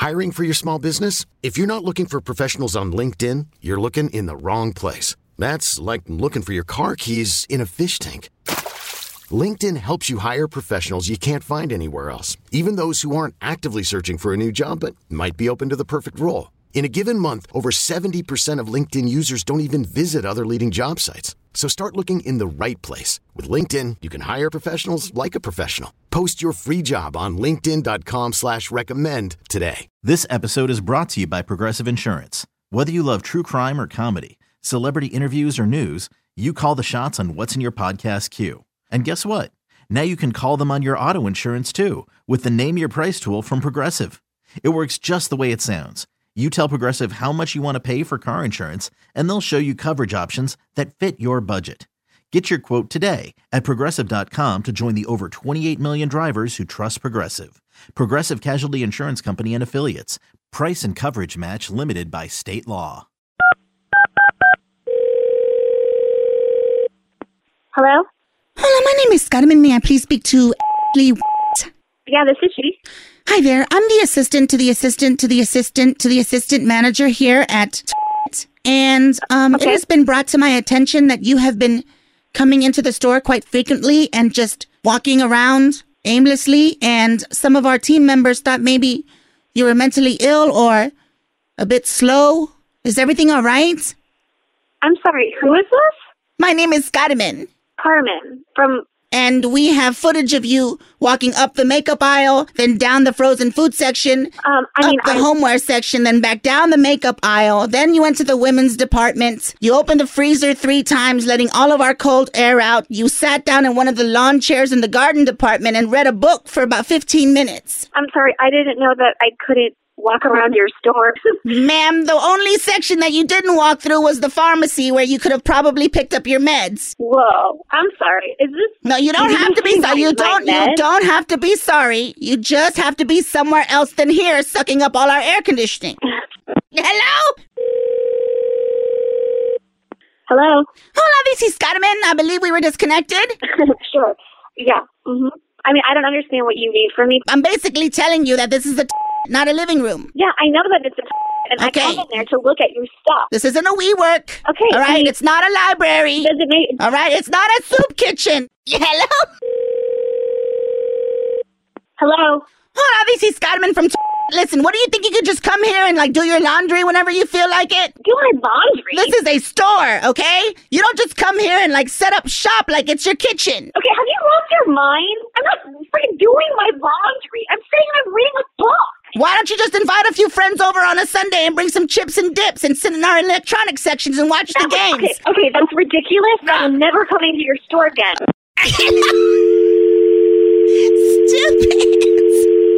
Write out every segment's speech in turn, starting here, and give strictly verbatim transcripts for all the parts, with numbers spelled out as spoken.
Hiring for your small business? If you're not looking for professionals on LinkedIn, you're looking in the wrong place. That's like looking for your car keys in a fish tank. LinkedIn helps you hire professionals you can't find anywhere else, even those who aren't actively searching for a new job but might be open to the perfect role. In a given month, over seventy percent of LinkedIn users don't even visit other leading job sites. So start looking in the right place. With LinkedIn, you can hire professionals like a professional. Post your free job on linkedin dot com slash recommend today. This episode is brought to you by Progressive Insurance. Whether you love true crime or comedy, celebrity interviews or news, you call the shots on what's in your podcast queue. And guess what? Now you can call them on your auto insurance too with the Name Your Price tool from Progressive. It works just the way it sounds. You tell Progressive how much you want to pay for car insurance, and they'll show you coverage options that fit your budget. Get your quote today at progressive dot com to join the over twenty-eight million drivers who trust Progressive. Progressive Casualty Insurance Company and Affiliates. Price and coverage match limited by state law. Hello? Hello, my name is Carmen. May I please speak to Ashley? Yeah, this is she. Hi there. I'm the assistant to the assistant to the assistant to the assistant manager here at and um, Okay. it has been brought to my attention that you have been coming into the store quite frequently and just walking around aimlessly, and some of our team members thought maybe you were mentally ill or a bit slow. Is everything all right? I'm sorry, who is this? My name is Carmen. Carmen from... And we have footage of you walking up the makeup aisle, then down the frozen food section, Um, I mean, up the I- homeware section, then back down the makeup aisle. Then you went to the women's department. You opened the freezer three times, letting all of our cold air out. You sat down in one of the lawn chairs in the garden department and read a book for about fifteen minutes. I'm sorry, I didn't know that I couldn't walk around your store. Ma'am, the only section that you didn't walk through was the pharmacy, where you could have probably picked up your meds. Whoa, I'm sorry. Is this... No, you don't Did you have to be say sorry. You my don't. You meds? don't have to be sorry. You just have to be somewhere else than here, sucking up all our air conditioning. Hello. Hello? Hola, this is Carmen. I believe we were disconnected. Sure. Yeah. hmm I mean, I don't understand what you need from me. I'm basically telling you that this is a t- not a living room. Yeah, I know that it's a... And Okay. I come in there to look at your stuff. This isn't a WeWork. Okay, All I right. mean- It's not a library. Does it make... All right. It's not a soup kitchen. Hello. Hello? Hola, this is Carmen from. T- Listen, what do you think? You could just come here and like do your laundry whenever you feel like it? Do my laundry? This is a store, okay? You don't just come here and like set up shop like it's your kitchen. Okay, have you lost your mind? I'm not freaking doing my laundry. I'm saying I'm reading a book. Why don't you just invite a few friends over on a Sunday and bring some chips and dips and sit in our electronic sections and watch the That- games? Okay, okay, that's ridiculous. I'm never coming to your store again. Stupid.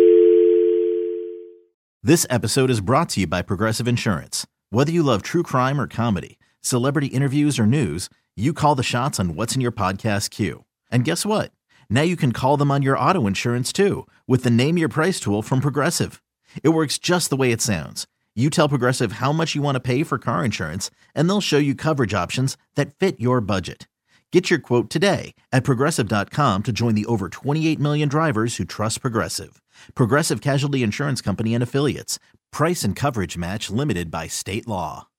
This episode is brought to you by Progressive Insurance. Whether you love true crime or comedy, celebrity interviews or news, you call the shots on what's in your podcast queue. And guess what? Now you can call them on your auto insurance too with the Name Your Price tool from Progressive. It works just the way it sounds. You tell Progressive how much you want to pay for car insurance, and they'll show you coverage options that fit your budget. Get your quote today at progressive dot com to join the over twenty-eight million drivers who trust Progressive. Progressive Casualty Insurance Company and Affiliates. Price and coverage match limited by state law.